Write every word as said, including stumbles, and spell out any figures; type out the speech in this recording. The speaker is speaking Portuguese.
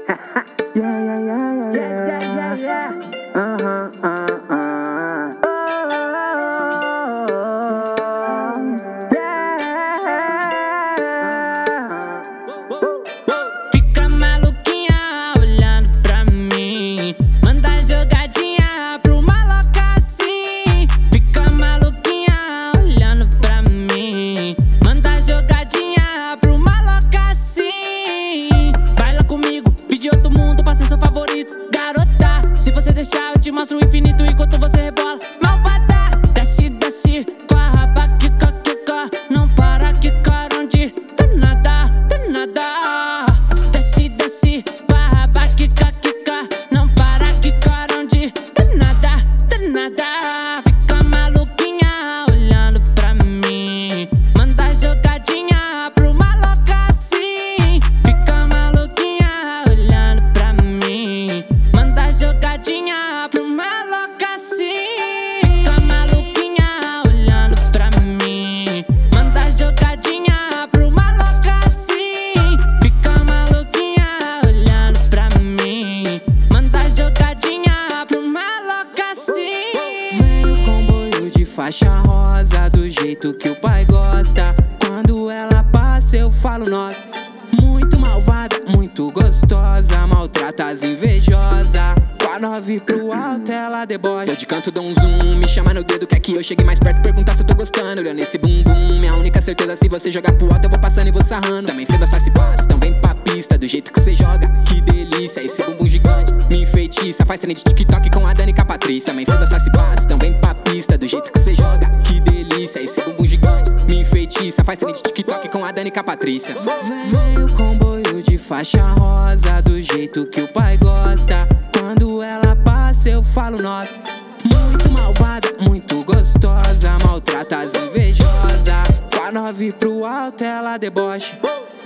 Yeah, yeah, yeah, yeah, yeah, yeah, yeah. Uh-huh, uh, uh. Oh, yeah. Fica maluquinha olhando pra mim, manda jogadinha pro maloca assim. Fica maluquinha olhando pra mim, manda jogadinha pro maloca assim. Baila comigo, pede outro mundo pra ser seu favorito. Garota, se você deixar eu te mostro o infinito enquanto você rebola. Malvada, desce, desce com a raba, quica, quica. Não para, quicar onde tá nada, tá nada. Desce, desce com a raba, quica, quica. Não para, quicar onde tá nada, tá nada. Fica maluquinha olhando pra mim, manda jogadinha pro maloca assim. Fica maluquinha olhando pra mim, manda jogadinha pro maloca assim. Fica maluquinha olhando pra mim, manda jogadinha pro maloca assim. Fica maluquinha olhando pra mim, manda jogadinha pro maloca assim. Veio com comboio de faixa rosa, do jeito que o pai gosta. Quando ela passa eu falo nossa. Muito malvada, muito gostosa, maltrata as invejosa. Com a nove pro alto ela debocha. Eu de canto dou um zoom, me chama no dedo, quer que eu chegue mais perto, perguntar se eu tô gostando. Olhando esse bumbum, minha única certeza, se você jogar pro alto eu vou passando e vou sarrando. Também sei dançar se passa, então vem pra pista, do jeito que cê joga, que delícia. Esse bumbum gigante me enfeitiça, faz trend de TikTok com a Dani e com a Patrícia. Também sei dançar se passa, então vem pra pista, do jeito que cê joga, que delícia. Esse bumbum gigante me enfeitiça, faz trend de TikTok com a Dani e com a Patrícia. Veio comboio de faixa rosa, do jeito que o pai gosta. Quando ela passa eu falo nossa. Muito malvada, muito gostosa, maltrata as invejosa. Com a nove pro alto ela debocha.